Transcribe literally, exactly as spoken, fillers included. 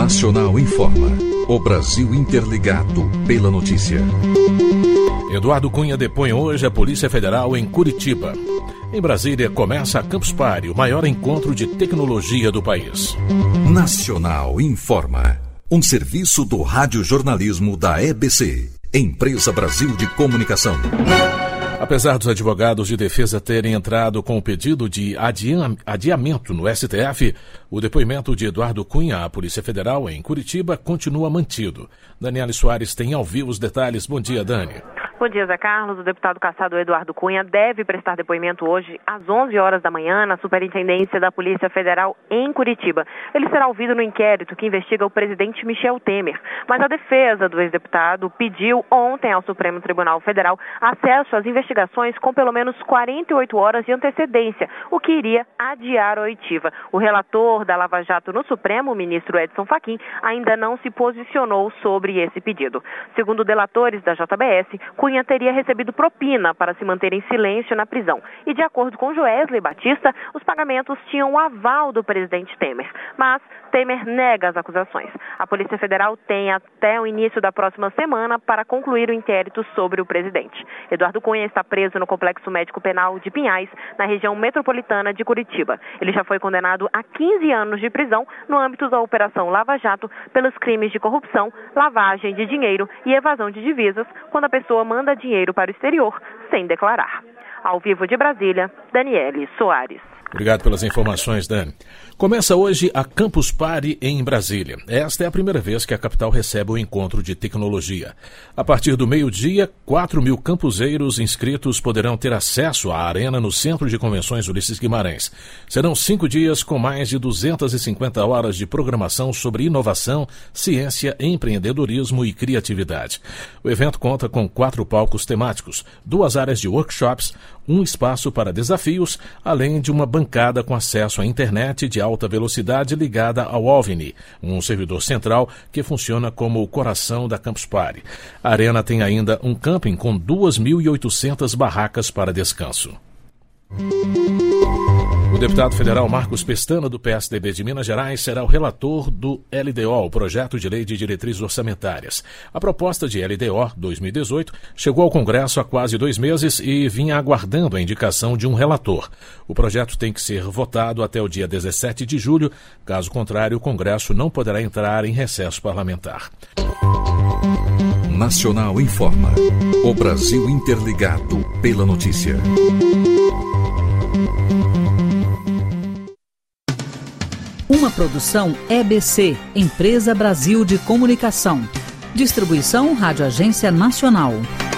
Nacional informa. O Brasil interligado pela notícia. Eduardo Cunha depõe hoje a Polícia Federal em Curitiba. Em Brasília começa a Campus Party, o maior encontro de tecnologia do país. Nacional informa. Um serviço do radiojornalismo da E B C, Empresa Brasil de Comunicação. Apesar dos advogados de defesa terem entrado com o pedido de adiamento no S T F, o depoimento de Eduardo Cunha à Polícia Federal em Curitiba continua mantido. Daniele Soares tem ao vivo os detalhes. Bom dia, Dani. Bom dia, Zé Carlos. O deputado cassado Eduardo Cunha deve prestar depoimento hoje às onze horas da manhã na Superintendência da Polícia Federal em Curitiba. Ele será ouvido no inquérito que investiga o presidente Michel Temer. Mas a defesa do ex-deputado pediu ontem ao Supremo Tribunal Federal acesso às investigações com pelo menos quarenta e oito horas de antecedência, o que iria adiar a oitiva. O relator da Lava Jato no Supremo, o ministro Edson Fachin, ainda não se posicionou sobre esse pedido. Segundo delatores da J B S, Cunha teria recebido propina para se manter em silêncio na prisão. E de acordo com Joesley Batista, os pagamentos tinham o aval do presidente Temer. Mas Temer nega as acusações. A Polícia Federal tem até o início da próxima semana para concluir o inquérito sobre o presidente. Eduardo Cunha está preso no Complexo Médico Penal de Pinhais, na região metropolitana de Curitiba. Ele já foi condenado a quinze anos de prisão no âmbito da Operação Lava Jato pelos crimes de corrupção, lavagem de dinheiro e evasão de divisas, quando a pessoa manda dinheiro para o exterior sem declarar. Ao vivo de Brasília, Daniele Soares. Obrigado pelas informações, Dani. Começa hoje a Campus Party em Brasília. Esta é a primeira vez que a capital recebe o encontro de tecnologia. A partir do meio-dia, quatro mil campuseiros inscritos poderão ter acesso à arena no Centro de Convenções Ulisses Guimarães. Serão cinco dias com mais de duzentas e cinquenta horas de programação sobre inovação, ciência, empreendedorismo e criatividade. O evento conta com quatro palcos temáticos, duas áreas de workshops, um espaço para desafios, além de uma bancada com acesso à internet de alta velocidade ligada ao OVNI, um servidor central que funciona como o coração da Campus Party. A arena tem ainda um camping com duas mil e oitocentas barracas para descanso. O deputado federal Marcos Pestana, do P S D B de Minas Gerais, será o relator do L D O, o Projeto de Lei de Diretrizes Orçamentárias. A proposta de L D O dois mil e dezoito chegou ao Congresso há quase dois meses e vinha aguardando a indicação de um relator. O projeto tem que ser votado até o dia dezessete de julho, caso contrário, o Congresso não poderá entrar em recesso parlamentar. Nacional informa. O Brasil interligado pela notícia. Uma produção E B C, Empresa Brasil de Comunicação. Distribuição Rádio Agência Nacional.